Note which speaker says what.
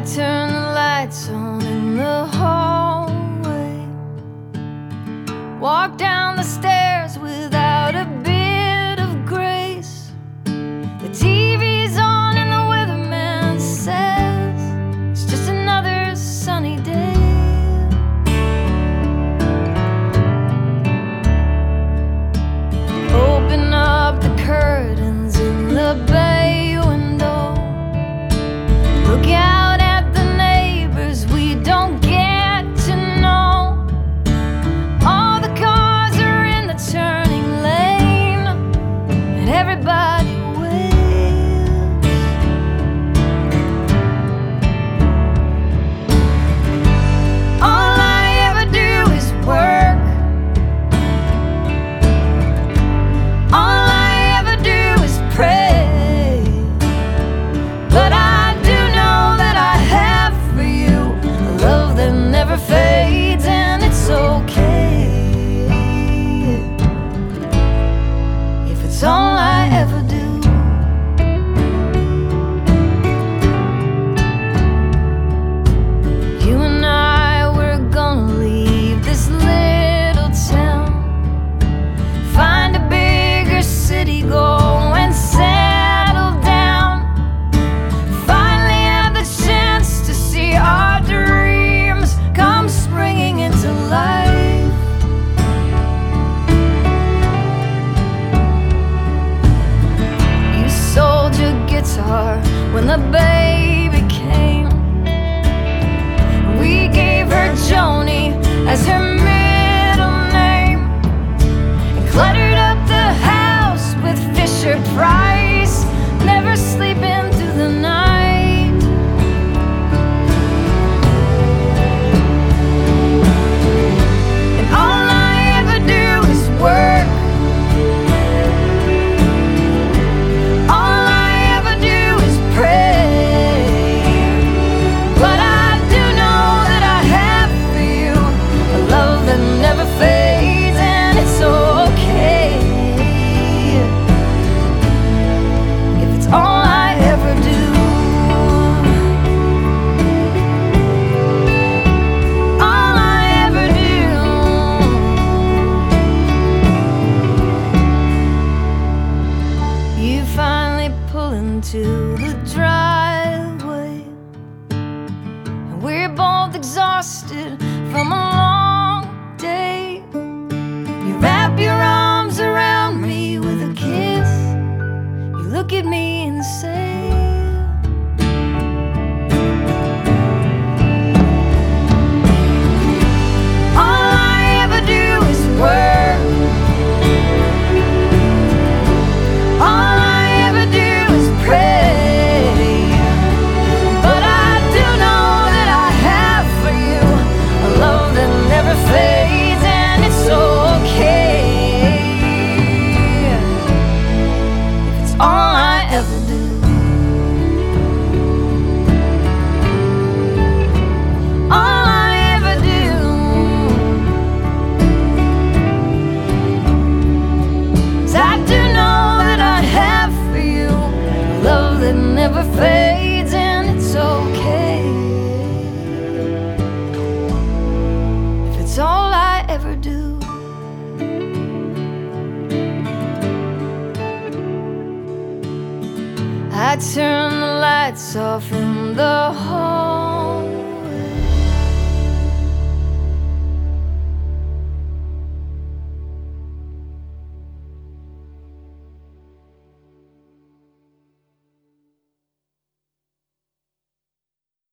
Speaker 1: turn the lights on in the hallway, walk down the stairs without a bit of grace. The TV's on and the weatherman says it's just another sunny day. Open up the curtains in the bay window, look out at the neighbors we don't get to know. All the cars are in the turning lane and everybody waits. All I ever do is work. All I ever do is pray. But I do know that I have for you a love that never fades, and it's okay if it's all I ever do. You and I, we're gonna leave this little town, find a bigger city, go and settle down. Finally have the chance to see our dreams come springing into life. You sold your guitar when the baby came. We gave her Joni as her middle name, and cluttered up the house with Fisher Price, never sleeping through the night. And all I ever do is work. All I ever do is pray. But I do know that I have for you a love that never fades, and it's okay if it's all I ever do. All I ever do. You finally pull into the driveway, and we're both exhausted from a long day. You wrap your arms around me with a kiss, you look at me and say, all I ever do is work. All I ever do is pray. But I do know that I have for you a love that never fades, and it's okay if it's all I ever do. All I ever do. 'Cause I do know that I have for you a love that never fades, and it's okay if it's all I ever do. I turn the lights off in the hall,